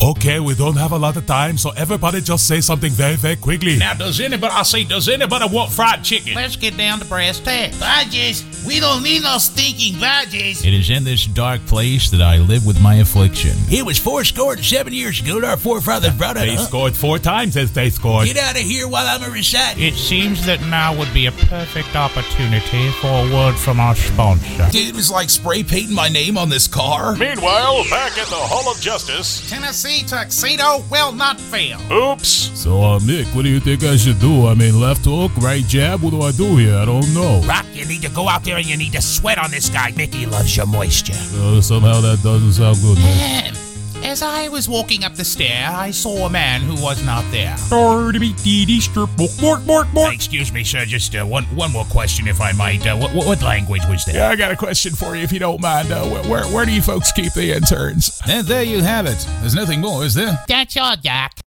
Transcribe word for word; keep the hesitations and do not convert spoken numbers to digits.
Okay, we don't have a lot of time, so everybody just say something very, very quickly. Now, does anybody, I say, does anybody want fried chicken? Let's get down to brass tacks. Veggies. We don't need no stinking veggies. It is in this dark place that I live with my affliction. It was four score and seven years ago that our forefathers brought it They up. scored four times as they scored. Get out of here while I'm a reciting. It seems that now would be a perfect opportunity for a word from our sponsor. Dude, it was like spray painting my name on this car. Meanwhile, back at the Hall of Justice. Tennessee tuxedo will not fail. Oops. So, uh, Mick, what do you think I should do? I mean, left hook, right jab? What do I do here? I don't know. Rock, you need to go out there and you need to sweat on this guy. Mickey loves your moisture. Uh, somehow that doesn't sound good, man. Ahem. As I was walking up the stair, I saw a man who was not there. Excuse me, sir. Just uh, one one more question, if I might. Uh, what, what language was that? Yeah, I got a question for you, if you don't mind. Uh, where, where, where do you folks keep the interns? And there you have it. There's nothing more, is there? That's all, Doc.